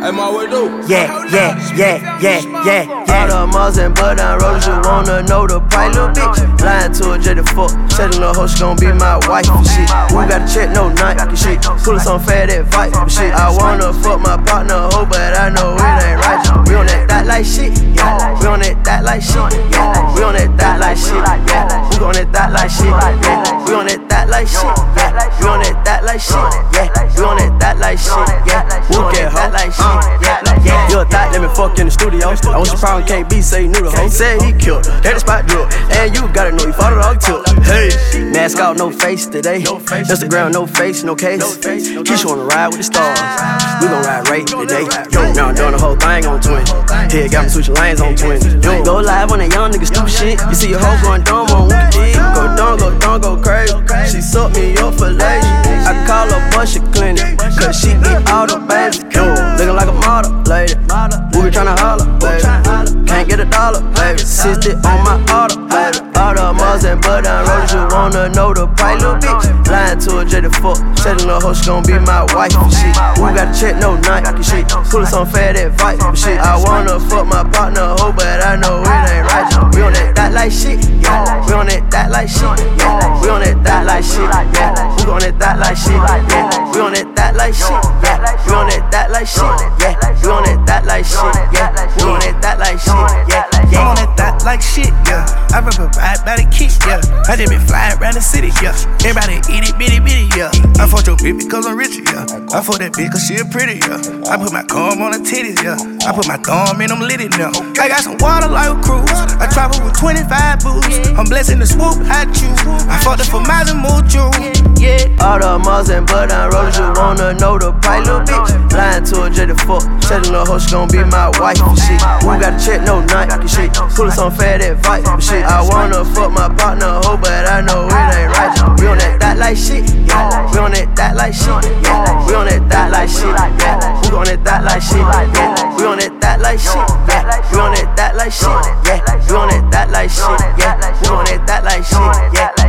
All the malls and bud down rollers, you wanna know the price, little bitch. Lying to a jet the fuck, telling the hoe she gon' be my wife and shit. We gotta check no night and shit. Pull us on fat advice and shit. I wanna fuck my partner hoe, but I know it ain't right. We on that like shit, yeah. We on that like shit, yeah. We on that like shit, yeah. We on that like shit, yeah. We on that like shit, yeah. We on that like shit, yeah. We on that like shit, yeah. We on that like shit, yeah. You a thought, let me fuck in the studio. I want your problem, can't be, say new to hoe. Said he killed her, that the spot drug. And you gotta know, you fought it all took. Hey, mask out, no face today. Instagram, no face, no case. Keisha wanna ride with the stars. We gon' ride right today. Now I'm doing the whole thing on twin. Here, got me switching lanes on twin. Go live on that young nigga stupid shit. You see your hoe going dumb on Wicked. Go dumb, go crazy. She suck me up for lazy. I call her Busher Clinic, cause she eat all the babies. Looking like a model, lady. We be tryna holler, baby. Can't get $1, baby. 60 on my auto, baby. All the malls and bud down rollers, you wanna know the price, little bitch. Lying to a jet the fuck, telling the hoe she gon' be my wife and shit. We gotta check no night and shit. Pull us on fat advice and shit. I wanna fuck my partner hoe, but I know it ain't right. We on that like shit, yeah. We on that like shit, yeah. We on that like shit, yeah. We on that like shit, yeah. We on that like shit, yeah. We on that like shit, yeah. We on that like shit, yeah. We on that like shit, yeah. I'm on that like shit, yeah. I rip it right by the kick, yeah. I just been flying around the city, yeah. Everybody eat it, bitty, yeah. I fucked your bitch because I'm rich, yeah. I fucked that bitch cause she a pretty, yeah. I put my comb on her titties, yeah. I put my thumb in them litty, now. I got some water like a cruise. I travel with 25 boots. I'm blessing the swoop, I choose. I fucked her for miles and mucho, yeah. All the malls and bud down rollers, you wanna know the price, little bitch. Lying to a jet the fuck, telling the hoe she gon' be my wife and shit. We gotta check no night and shit. Pull us on fat advice and shit. I wanna fuck my partner hoe, but I know it ain't right. We on that like shit, yeah. We on that like shit, yeah. We on that like shit, yeah. We on that like shit, yeah. We on that like shit, yeah. We on that like shit, yeah. We on that like shit, yeah. We on that like shit, yeah.